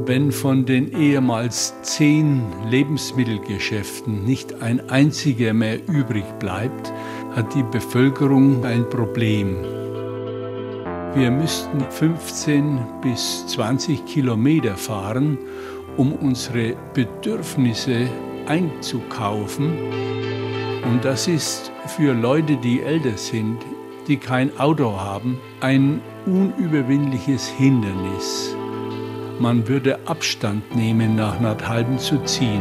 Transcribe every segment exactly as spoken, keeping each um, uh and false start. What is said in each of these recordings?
Wenn von den ehemals zehn Lebensmittelgeschäften nicht ein einziger mehr übrig bleibt, hat die Bevölkerung ein Problem. Wir müssten fünfzehn bis zwanzig Kilometer fahren, um unsere Bedürfnisse einzukaufen. Und das ist für Leute, die älter sind, die kein Auto haben, ein unüberwindliches Hindernis. Man würde Abstand nehmen, nach Nordhalben zu ziehen.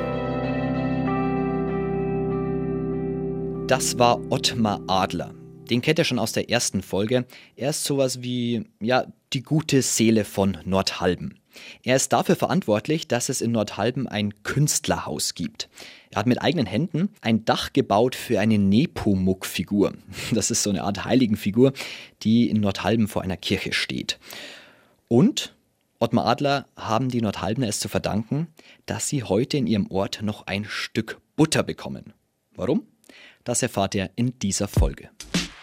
Das war Ottmar Adler. Den kennt ihr schon aus der ersten Folge. Er ist sowas wie, ja, die gute Seele von Nordhalben. Er ist dafür verantwortlich, dass es in Nordhalben ein Künstlerhaus gibt. Er hat mit eigenen Händen ein Dach gebaut für eine Nepomuk-Figur. Das ist so eine Art Heiligenfigur, die in Nordhalben vor einer Kirche steht. Und Ottmar Adler haben die Nordhalbener es zu verdanken, dass sie heute in ihrem Ort noch ein Stück Butter bekommen. Warum? Das erfahrt ihr in dieser Folge.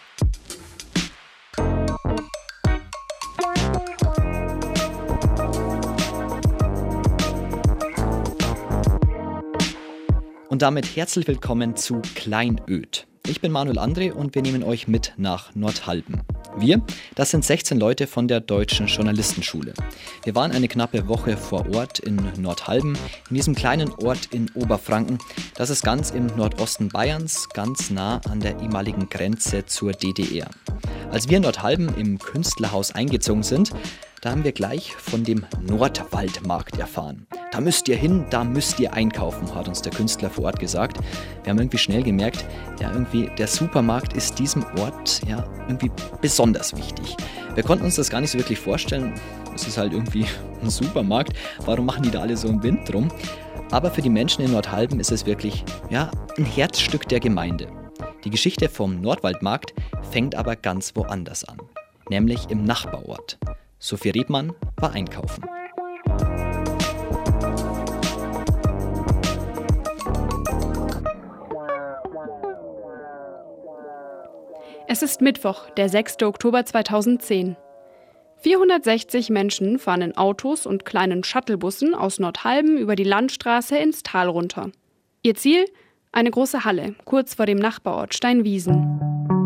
Und damit herzlich willkommen zu Kleinöd. Ich bin Manuel André und wir nehmen euch mit nach Nordhalben. Wir, das sind sechzehn Leute von der Deutschen Journalistenschule. Wir waren eine knappe Woche vor Ort in Nordhalben, in diesem kleinen Ort in Oberfranken. Das ist ganz im Nordosten Bayerns, ganz nah an der ehemaligen Grenze zur D D R. Als wir in Nordhalben im Künstlerhaus eingezogen sind, da haben wir gleich von dem Nordwaldmarkt erfahren. Da müsst ihr hin, da müsst ihr einkaufen, hat uns der Künstler vor Ort gesagt. Wir haben irgendwie schnell gemerkt, ja irgendwie der Supermarkt ist diesem Ort ja irgendwie besonders wichtig. Wir konnten uns das gar nicht so wirklich vorstellen. Es ist halt irgendwie ein Supermarkt. Warum machen die da alle so einen Wind drum? Aber für die Menschen in Nordhalben ist es wirklich ja ein Herzstück der Gemeinde. Die Geschichte vom Nordwaldmarkt fängt aber ganz woanders an, nämlich im Nachbarort. Sophie Rebmann war einkaufen. Es ist Mittwoch, der sechster Oktober zweitausendzehn. vierhundertsechzig Menschen fahren in Autos und kleinen Shuttlebussen aus Nordhalben über die Landstraße ins Tal runter. Ihr Ziel? Eine große Halle, kurz vor dem Nachbarort Steinwiesen.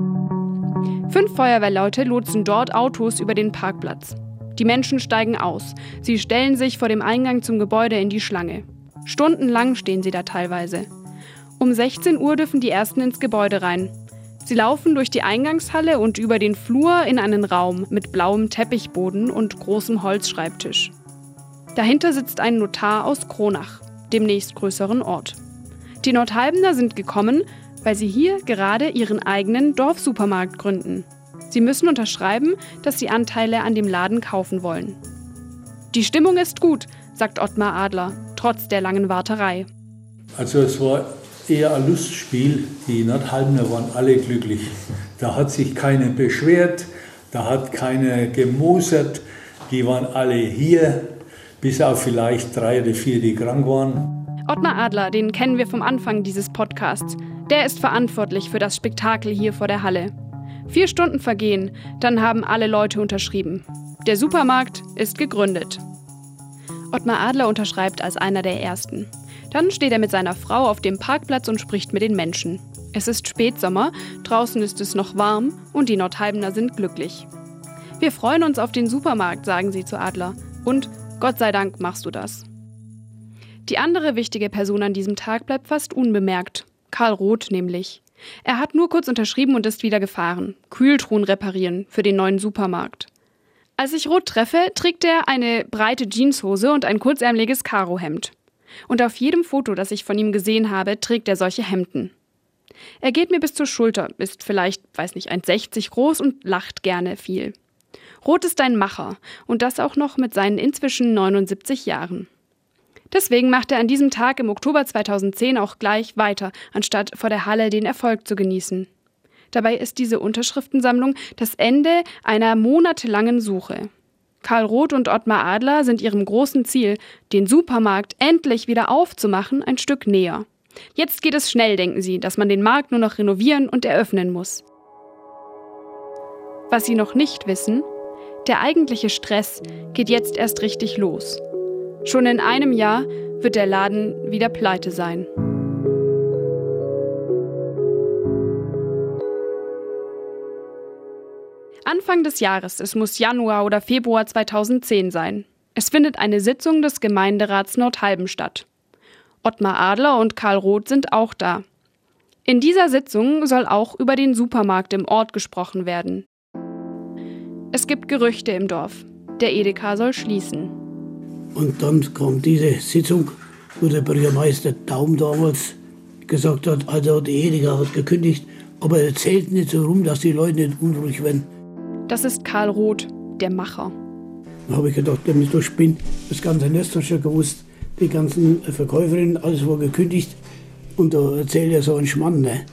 Fünf Feuerwehrleute lotsen dort Autos über den Parkplatz. Die Menschen steigen aus. Sie stellen sich vor dem Eingang zum Gebäude in die Schlange. Stundenlang stehen sie da teilweise. Um sechzehn Uhr dürfen die Ersten ins Gebäude rein. Sie laufen durch die Eingangshalle und über den Flur in einen Raum mit blauem Teppichboden und großem Holzschreibtisch. Dahinter sitzt ein Notar aus Kronach, dem nächstgrößeren Ort. Die Nordhalbener sind gekommen, weil sie hier gerade ihren eigenen Dorfsupermarkt gründen. Sie müssen unterschreiben, dass sie Anteile an dem Laden kaufen wollen. Die Stimmung ist gut, sagt Ottmar Adler, trotz der langen Warterei. Also es war eher ein Lustspiel. Die Nordhalbener waren alle glücklich. Da hat sich keiner beschwert, da hat keiner gemosert. Die waren alle hier, bis auf vielleicht drei oder vier, die krank waren. Ottmar Adler, den kennen wir vom Anfang dieses Podcasts. Der ist verantwortlich für das Spektakel hier vor der Halle. Vier Stunden vergehen, dann haben alle Leute unterschrieben. Der Supermarkt ist gegründet. Ottmar Adler unterschreibt als einer der Ersten. Dann steht er mit seiner Frau auf dem Parkplatz und spricht mit den Menschen. Es ist Spätsommer, draußen ist es noch warm und die Nordhalbener sind glücklich. Wir freuen uns auf den Supermarkt, sagen sie zu Adler. Und Gott sei Dank machst du das. Die andere wichtige Person an diesem Tag bleibt fast unbemerkt. Karl Roth nämlich. Er hat nur kurz unterschrieben und ist wieder gefahren. Kühltruhen reparieren für den neuen Supermarkt. Als ich Roth treffe, trägt er eine breite Jeanshose und ein kurzärmeliges Karohemd. Und auf jedem Foto, das ich von ihm gesehen habe, trägt er solche Hemden. Er geht mir bis zur Schulter, ist vielleicht, weiß nicht, eins Komma sechzig groß und lacht gerne viel. Roth ist ein Macher und das auch noch mit seinen inzwischen neunundsiebzig Jahren. Deswegen macht er an diesem Tag im Oktober zweitausendzehn auch gleich weiter, anstatt vor der Halle den Erfolg zu genießen. Dabei ist diese Unterschriftensammlung das Ende einer monatelangen Suche. Karl Roth und Ottmar Adler sind ihrem großen Ziel, den Supermarkt endlich wieder aufzumachen, ein Stück näher. Jetzt geht es schnell, denken sie, dass man den Markt nur noch renovieren und eröffnen muss. Was sie noch nicht wissen, der eigentliche Stress geht jetzt erst richtig los. Schon in einem Jahr wird der Laden wieder pleite sein. Anfang des Jahres, es muss Januar oder Februar zweitausendzehn sein. Es findet eine Sitzung des Gemeinderats Nordhalben statt. Ottmar Adler und Karl Roth sind auch da. In dieser Sitzung soll auch über den Supermarkt im Ort gesprochen werden. Es gibt Gerüchte im Dorf. Der Edeka soll schließen. Und dann kam diese Sitzung, wo der Bürgermeister Daum damals gesagt hat, also der Edeka hat gekündigt, aber er zählt nicht so rum, dass die Leute nicht unruhig werden. Das ist Karl Roth, der Macher. Da habe ich gedacht, der ist doch spinnt. Das ganze Nest hat schon gewusst, die ganzen Verkäuferinnen, alles war gekündigt. Und da erzählt er so einen Schmarrn. Ne?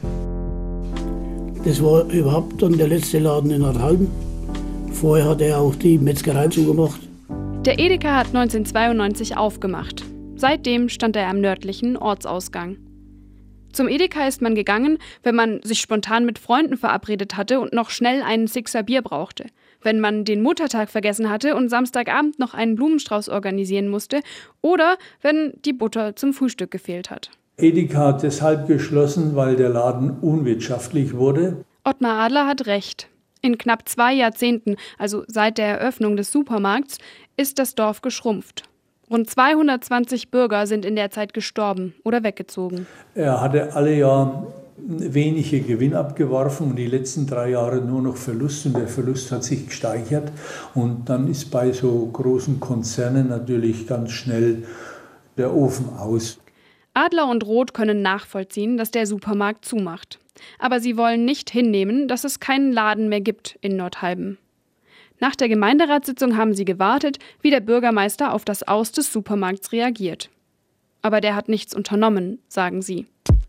Das war überhaupt dann der letzte Laden in Nordhalben. Vorher hat er auch die Metzgerei zugemacht. Der Edeka hat neunzehnhundertzweiundneunzig aufgemacht. Seitdem stand er am nördlichen Ortsausgang. Zum Edeka ist man gegangen, wenn man sich spontan mit Freunden verabredet hatte und noch schnell einen Sixer Bier brauchte. Wenn man den Muttertag vergessen hatte und Samstagabend noch einen Blumenstrauß organisieren musste. Oder wenn die Butter zum Frühstück gefehlt hat. Edeka hat deshalb geschlossen, weil der Laden unwirtschaftlich wurde. Ottmar Adler hat recht. In knapp zwei Jahrzehnten, also seit der Eröffnung des Supermarkts, ist das Dorf geschrumpft. Rund zweihundertzwanzig Bürger sind in der Zeit gestorben oder weggezogen. Er hatte alle Jahr wenige Gewinn abgeworfen und die letzten drei Jahre nur noch Verlust. Und der Verlust hat sich gesteigert. Und dann ist bei so großen Konzernen natürlich ganz schnell der Ofen aus. Adler und Roth können nachvollziehen, dass der Supermarkt zumacht. Aber sie wollen nicht hinnehmen, dass es keinen Laden mehr gibt in Nordhalben. Nach der Gemeinderatssitzung haben sie gewartet, wie der Bürgermeister auf das Aus des Supermarkts reagiert. Aber der hat nichts unternommen, sagen sie.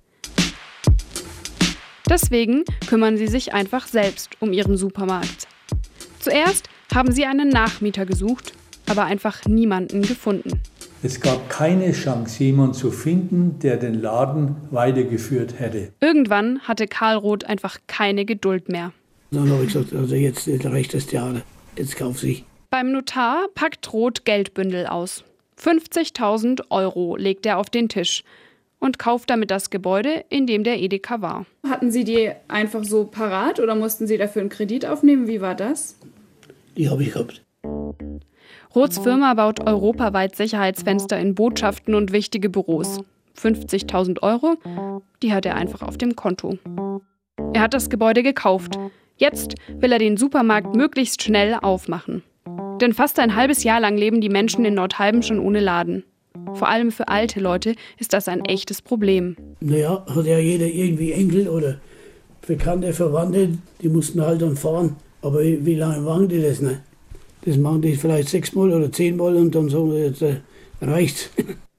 Deswegen kümmern sie sich einfach selbst um ihren Supermarkt. Zuerst haben sie einen Nachmieter gesucht, aber einfach niemanden gefunden. Es gab keine Chance, jemanden zu finden, der den Laden weitergeführt hätte. Irgendwann hatte Karl Roth einfach keine Geduld mehr. Dann habe ich gesagt, also jetzt reicht das Theater, jetzt kauf ich. Beim Notar packt Roth Geldbündel aus. fünfzigtausend Euro legt er auf den Tisch und kauft damit das Gebäude, in dem der Edeka war. Hatten Sie die einfach so parat oder mussten Sie dafür einen Kredit aufnehmen? Wie war das? Die habe ich gehabt. Roths Firma baut europaweit Sicherheitsfenster in Botschaften und wichtige Büros. fünfzigtausend Euro, die hat er einfach auf dem Konto. Er hat das Gebäude gekauft. Jetzt will er den Supermarkt möglichst schnell aufmachen. Denn fast ein halbes Jahr lang leben die Menschen in Nordhalben schon ohne Laden. Vor allem für alte Leute ist das ein echtes Problem. Naja, hat ja jeder irgendwie Enkel oder Bekannte, Verwandte, die mussten halt dann fahren. Aber wie, wie lange machen die das nicht? Das machen die vielleicht sechsmal oder zehnmal und dann sagen sie, jetzt äh, reicht's.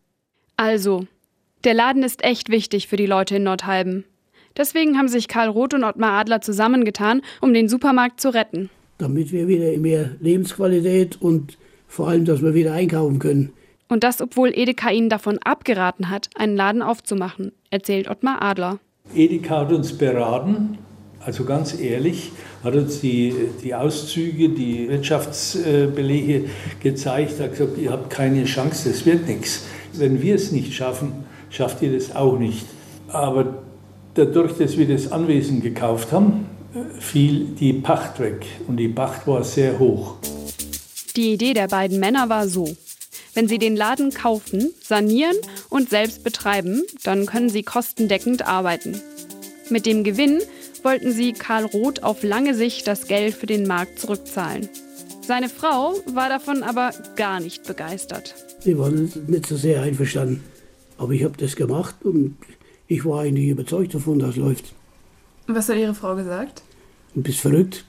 Also, der Laden ist echt wichtig für die Leute in Nordhalben. Deswegen haben sich Karl Roth und Ottmar Adler zusammengetan, um den Supermarkt zu retten. Damit wir wieder mehr Lebensqualität und vor allem, dass wir wieder einkaufen können. Und das, obwohl Edeka ihnen davon abgeraten hat, einen Laden aufzumachen, erzählt Ottmar Adler. Edeka hat uns beraten, also ganz ehrlich, hat uns die, die Auszüge, die Wirtschaftsbelege gezeigt, hat gesagt, ihr habt keine Chance, das wird nichts. Wenn wir es nicht schaffen, schafft ihr das auch nicht. Aber dadurch, dass wir das Anwesen gekauft haben, fiel die Pacht weg und die Pacht war sehr hoch. Die Idee der beiden Männer war so: Wenn sie den Laden kaufen, sanieren und selbst betreiben, dann können sie kostendeckend arbeiten. Mit dem Gewinn wollten sie Karl Roth auf lange Sicht das Geld für den Markt zurückzahlen. Seine Frau war davon aber gar nicht begeistert. Die waren nicht so sehr einverstanden. Aber ich habe das gemacht und ich war eigentlich überzeugt davon, dass es läuft. Was hat Ihre Frau gesagt? Du bist verrückt.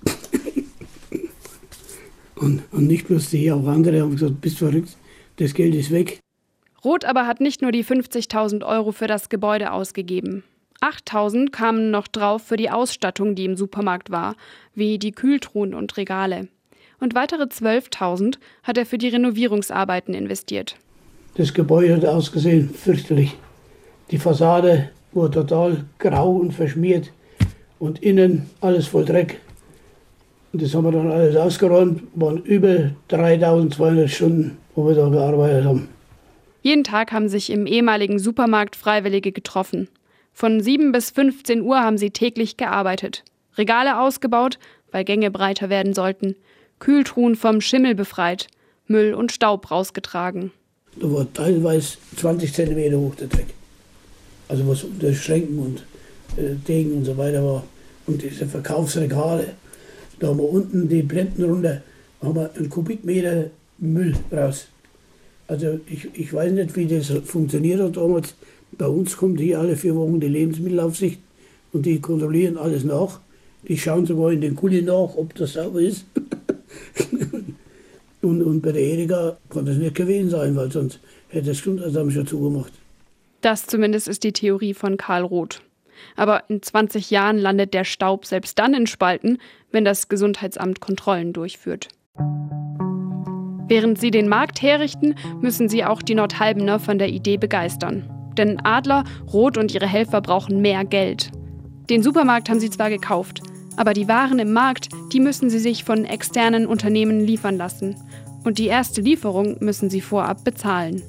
und, und nicht bloß die, auch andere haben gesagt, du bist verrückt, das Geld ist weg. Roth aber hat nicht nur die fünfzigtausend Euro für das Gebäude ausgegeben. achttausend kamen noch drauf für die Ausstattung, die im Supermarkt war, wie die Kühltruhen und Regale. Und weitere zwölftausend hat er für die Renovierungsarbeiten investiert. Das Gebäude hat ausgesehen fürchterlich. Die Fassade war total grau und verschmiert und innen alles voll Dreck. Und das haben wir dann alles ausgeräumt, waren über dreitausendzweihundert Stunden, wo wir da gearbeitet haben. Jeden Tag haben sich im ehemaligen Supermarkt Freiwillige getroffen. Von sieben bis fünfzehn Uhr haben sie täglich gearbeitet. Regale ausgebaut, weil Gänge breiter werden sollten. Kühltruhen vom Schimmel befreit. Müll und Staub rausgetragen. Da war teilweise zwanzig Zentimeter hoch der Dreck. Also was unter Schränken und äh, Degen und so weiter war. Und diese Verkaufsregale. Da haben wir unten die Blenden runter, haben wir einen Kubikmeter Müll raus. Also ich, ich weiß nicht, wie das funktioniert hat damals. Bei uns kommt hier alle vier Wochen die Lebensmittelaufsicht und die kontrollieren alles nach. Die schauen sogar in den Kuli nach, ob das sauber ist. und, und bei der Edeka kann das nicht gewesen sein, weil sonst hätte das Gesundheitsamt schon zugemacht. Das zumindest ist die Theorie von Karl Roth. Aber in zwanzig Jahren landet der Staub selbst dann in Spalten, wenn das Gesundheitsamt Kontrollen durchführt. Während sie den Markt herrichten, müssen sie auch die Nordhalbener von der Idee begeistern. Denn Adler, Roth und ihre Helfer brauchen mehr Geld. Den Supermarkt haben sie zwar gekauft, aber die Waren im Markt, die müssen sie sich von externen Unternehmen liefern lassen. Und die erste Lieferung müssen sie vorab bezahlen.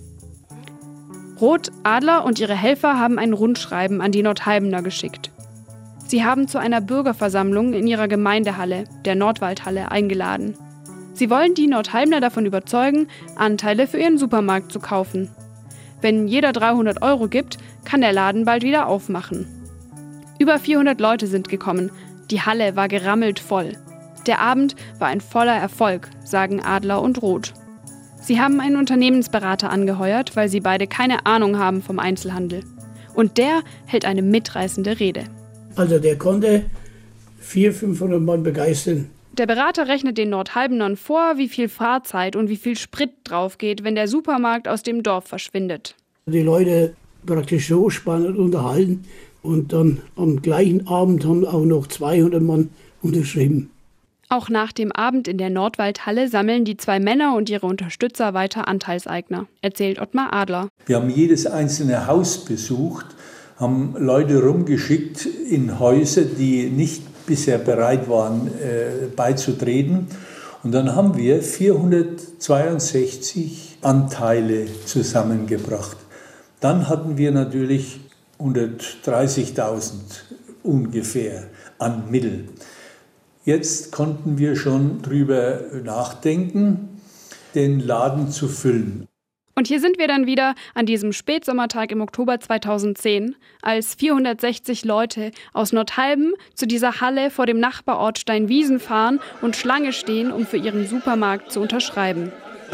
Roth, Adler und ihre Helfer haben ein Rundschreiben an die Nordhalbener geschickt. Sie haben zu einer Bürgerversammlung in ihrer Gemeindehalle, der Nordwaldhalle, eingeladen. Sie wollen die Nordhalbener davon überzeugen, Anteile für ihren Supermarkt zu kaufen. Wenn jeder dreihundert Euro gibt, kann der Laden bald wieder aufmachen. Über vierhundert Leute sind gekommen. Die Halle war gerammelt voll. Der Abend war ein voller Erfolg, sagen Adler und Roth. Sie haben einen Unternehmensberater angeheuert, weil sie beide keine Ahnung haben vom Einzelhandel. Und der hält eine mitreißende Rede. Also der konnte vierhundert, fünfhundert Mann begeistern. Der Berater rechnet den Nordhalbenern vor, wie viel Fahrzeit und wie viel Sprit drauf geht, wenn der Supermarkt aus dem Dorf verschwindet. Die Leute praktisch so spannend unterhalten und dann am gleichen Abend haben auch noch zweihundert Mann unterschrieben. Auch nach dem Abend in der Nordwaldhalle sammeln die zwei Männer und ihre Unterstützer weiter Anteilseigner, erzählt Ottmar Adler. Wir haben jedes einzelne Haus besucht, haben Leute rumgeschickt in Häuser, die nicht bisher bereit waren, äh, beizutreten. Und dann haben wir vierhundertzweiundsechzig Anteile zusammengebracht. Dann hatten wir natürlich hundertdreißigtausend ungefähr an Mittel. Jetzt konnten wir schon drüber nachdenken, den Laden zu füllen. Und hier sind wir dann wieder an diesem Spätsommertag im Oktober zweitausendzehn, als vierhundertsechzig Leute aus Nordhalben zu dieser Halle vor dem Nachbarort Steinwiesen fahren und Schlange stehen, um für ihren Supermarkt zu unterschreiben.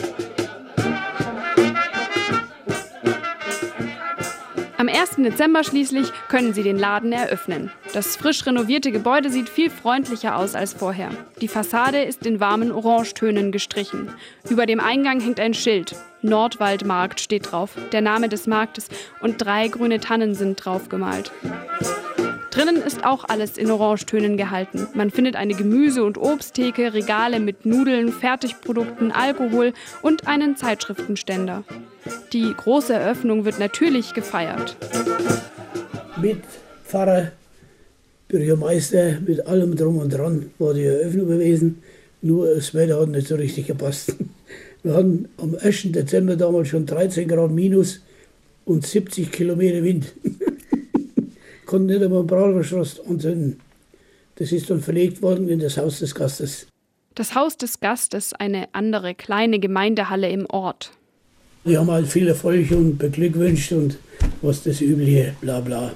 Am ersten Dezember schließlich können sie den Laden eröffnen. Das frisch renovierte Gebäude sieht viel freundlicher aus als vorher. Die Fassade ist in warmen Orangetönen gestrichen. Über dem Eingang hängt ein Schild. Nordwaldmarkt steht drauf, der Name des Marktes, und drei grüne Tannen sind drauf gemalt. Drinnen ist auch alles in Orangetönen gehalten. Man findet eine Gemüse- und Obsttheke, Regale mit Nudeln, Fertigprodukten, Alkohol und einen Zeitschriftenständer. Die große Eröffnung wird natürlich gefeiert. Mit Pfarrer, Bürgermeister, mit allem drum und dran war die Eröffnung gewesen. Nur das Wetter hat nicht so richtig gepasst. Wir hatten am ersten Dezember damals schon dreizehn Grad minus und siebzig Kilometer Wind. Konnten nicht einmal einen Bratwurst anzünden. Das ist dann verlegt worden in das Haus des Gastes. Das Haus des Gastes, eine andere kleine Gemeindehalle im Ort. Wir haben halt viel Erfolg und beglückwünscht und was das Übliche, bla bla.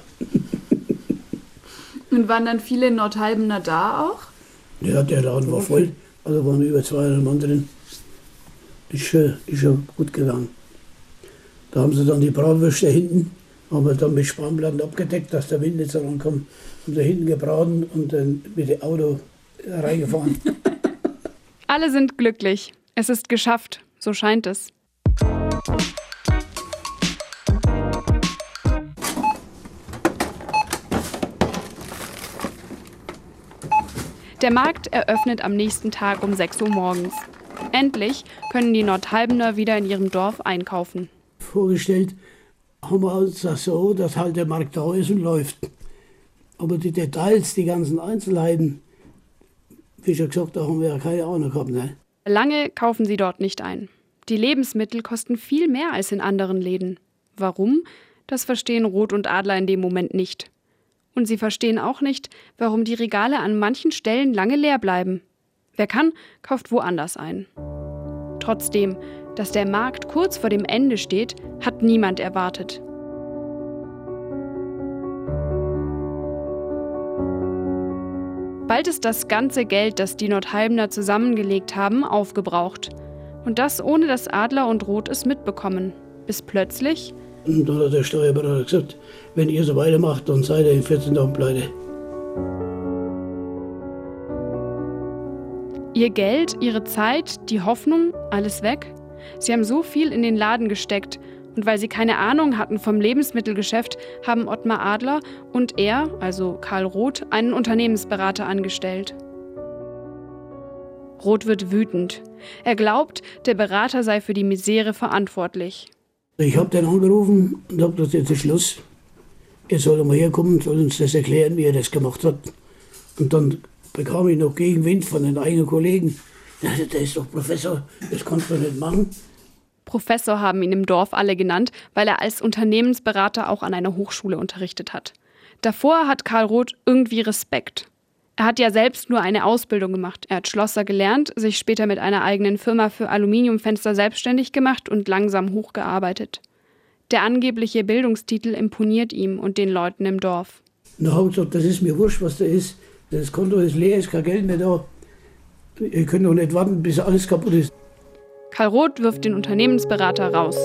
Und waren dann viele Nordhalbener da auch? Ja, der Laden war voll, also waren über zweihundert Mann drin. Ist schon, ist schon gut gegangen. Da haben sie dann die Bratwürste hinten, haben wir dann mit Spanplatten abgedeckt, dass der Wind nicht so rankommt. Und da hinten gebraten und dann mit dem Auto reingefahren. Alle sind glücklich. Es ist geschafft, so scheint es. Der Markt eröffnet am nächsten Tag um sechs Uhr morgens. Endlich können die Nordhalbener wieder in ihrem Dorf einkaufen. Vorgestellt haben wir uns das so, dass halt der Markt da ist und läuft. Aber die Details, die ganzen Einzelheiten, wie schon gesagt, da haben wir ja keine Ahnung gehabt. Ne? Lange kaufen sie dort nicht ein. Die Lebensmittel kosten viel mehr als in anderen Läden. Warum? Das verstehen Roth und Adler in dem Moment nicht. Und sie verstehen auch nicht, warum die Regale an manchen Stellen lange leer bleiben. Wer kann, kauft woanders ein. Trotzdem, dass der Markt kurz vor dem Ende steht, hat niemand erwartet. Bald ist das ganze Geld, das die Nordhalbener zusammengelegt haben, aufgebraucht. Und das ohne dass Adler und Roth es mitbekommen. Bis plötzlich... Und dann hat der Steuerberater gesagt, wenn ihr so weitermacht, dann seid ihr in vierzehn Tagen pleite. Ihr Geld, ihre Zeit, die Hoffnung, alles weg? Sie haben so viel in den Laden gesteckt. Und weil sie keine Ahnung hatten vom Lebensmittelgeschäft, haben Ottmar Adler und er, also Karl Roth, einen Unternehmensberater angestellt. Roth wird wütend. Er glaubt, der Berater sei für die Misere verantwortlich. Ich habe den angerufen und habe gesagt, jetzt ist Schluss. Er soll mal herkommen, soll uns das erklären, wie er das gemacht hat. Und dann bekam ich noch Gegenwind von den eigenen Kollegen. Der ist doch Professor, das kannst du nicht machen. Professor haben ihn im Dorf alle genannt, weil er als Unternehmensberater auch an einer Hochschule unterrichtet hat. Davor hat Karl Roth irgendwie Respekt. Er hat ja selbst nur eine Ausbildung gemacht. Er hat Schlosser gelernt, sich später mit einer eigenen Firma für Aluminiumfenster selbstständig gemacht und langsam hochgearbeitet. Der angebliche Bildungstitel imponiert ihm und den Leuten im Dorf. Na, habe ich gesagt, das ist mir wurscht, was da ist. Das Konto ist leer, ist kein Geld mehr da. Ihr könnt doch nicht warten, bis alles kaputt ist. Karl Roth wirft den Unternehmensberater raus.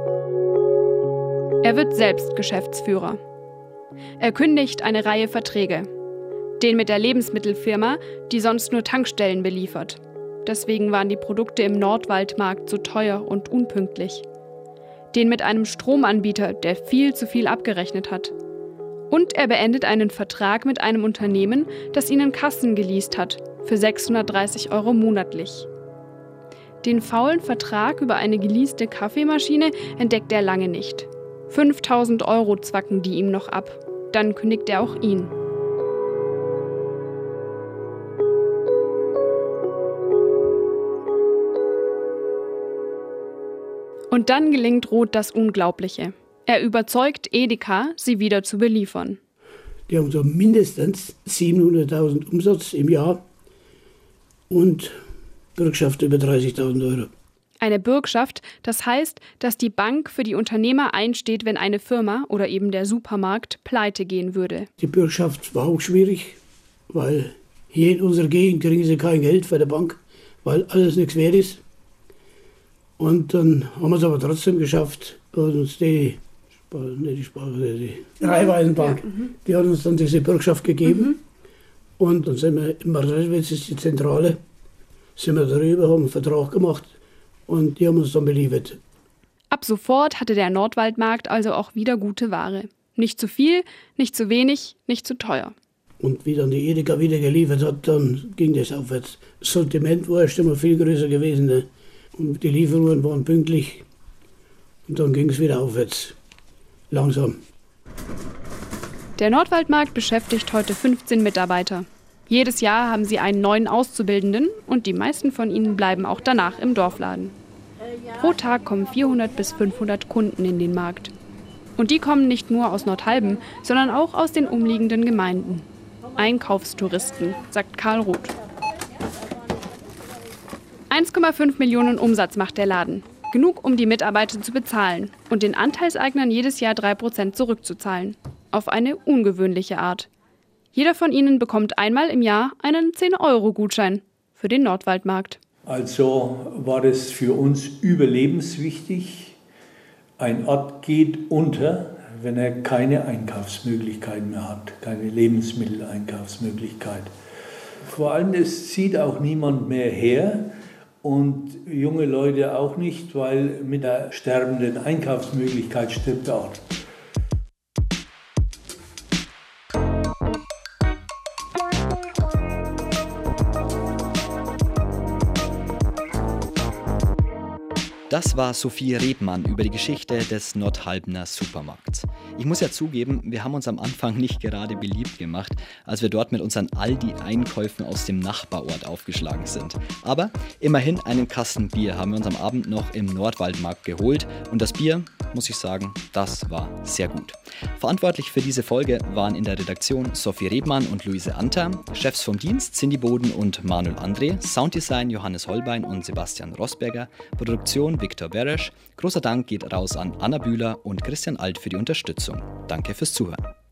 Er wird selbst Geschäftsführer. Er kündigt eine Reihe Verträge. Den mit der Lebensmittelfirma, die sonst nur Tankstellen beliefert. Deswegen waren die Produkte im Nordwaldmarkt so teuer und unpünktlich. Den mit einem Stromanbieter, der viel zu viel abgerechnet hat. Und er beendet einen Vertrag mit einem Unternehmen, das ihnen Kassen geleast hat, für sechshundertdreißig Euro monatlich. Den faulen Vertrag über eine geleaste Kaffeemaschine entdeckt er lange nicht. fünftausend Euro zwacken die ihm noch ab. Dann kündigt er auch ihn. Und dann gelingt Roth das Unglaubliche. Er überzeugt Edeka, sie wieder zu beliefern. Die haben so mindestens siebenhunderttausend Umsatz im Jahr und Bürgschaft über dreißigtausend Euro. Eine Bürgschaft, das heißt, dass die Bank für die Unternehmer einsteht, wenn eine Firma oder eben der Supermarkt pleite gehen würde. Die Bürgschaft war auch schwierig, weil hier in unserer Gegend kriegen sie kein Geld von der Bank, weil alles nichts wert ist. Und dann haben wir es aber trotzdem geschafft, und uns die, nicht die Sprache, die Raiffeisenbank, ja, mhm. die hat uns dann diese Bürgschaft gegeben. Mhm. Und dann sind wir in Martelswitz, ist die Zentrale, sind wir darüber, haben einen Vertrag gemacht und die haben uns dann beliefert. Ab sofort hatte der Nordwaldmarkt also auch wieder gute Ware. Nicht zu viel, nicht zu wenig, nicht zu teuer. Und wie dann die Edeka wieder geliefert hat, dann ging das aufwärts. Das Sortiment war erst immer viel größer gewesen, ne? Und die Lieferungen waren pünktlich und dann ging es wieder aufwärts. Langsam. Der Nordwaldmarkt beschäftigt heute fünfzehn Mitarbeiter. Jedes Jahr haben sie einen neuen Auszubildenden und die meisten von ihnen bleiben auch danach im Dorfladen. Pro Tag kommen vierhundert bis fünfhundert Kunden in den Markt. Und die kommen nicht nur aus Nordhalben, sondern auch aus den umliegenden Gemeinden. Einkaufstouristen, sagt Karl Roth. eins Komma fünf Millionen Umsatz macht der Laden. Genug, um die Mitarbeiter zu bezahlen und den Anteilseignern jedes Jahr drei Prozent zurückzuzahlen. Auf eine ungewöhnliche Art. Jeder von ihnen bekommt einmal im Jahr einen zehn Euro Gutschein für den Nordwaldmarkt. Also war das für uns überlebenswichtig. Ein Ort geht unter, wenn er keine Einkaufsmöglichkeiten mehr hat, keine Lebensmitteleinkaufsmöglichkeit. Vor allem, es zieht auch niemand mehr her. Und junge Leute auch nicht, weil mit der sterbenden Einkaufsmöglichkeit stirbt der Ort. Das war Sophie Rebmann über die Geschichte des Nordhalbner Supermarkts. Ich muss ja zugeben, wir haben uns am Anfang nicht gerade beliebt gemacht, als wir dort mit unseren Aldi-Einkäufen aus dem Nachbarort aufgeschlagen sind. Aber immerhin einen Kasten Bier haben wir uns am Abend noch im Nordwaldmarkt geholt und das Bier, muss ich sagen, das war sehr gut. Verantwortlich für diese Folge waren in der Redaktion Sophie Rebmann und Luise Anter, Chefs vom Dienst Cindy Boden und Manuel André, Sounddesign Johannes Holbein und Sebastian Rosberger, Produktion Viktor Beresch. Großer Dank geht raus an Anna Bühler und Christian Alt für die Unterstützung. Danke fürs Zuhören.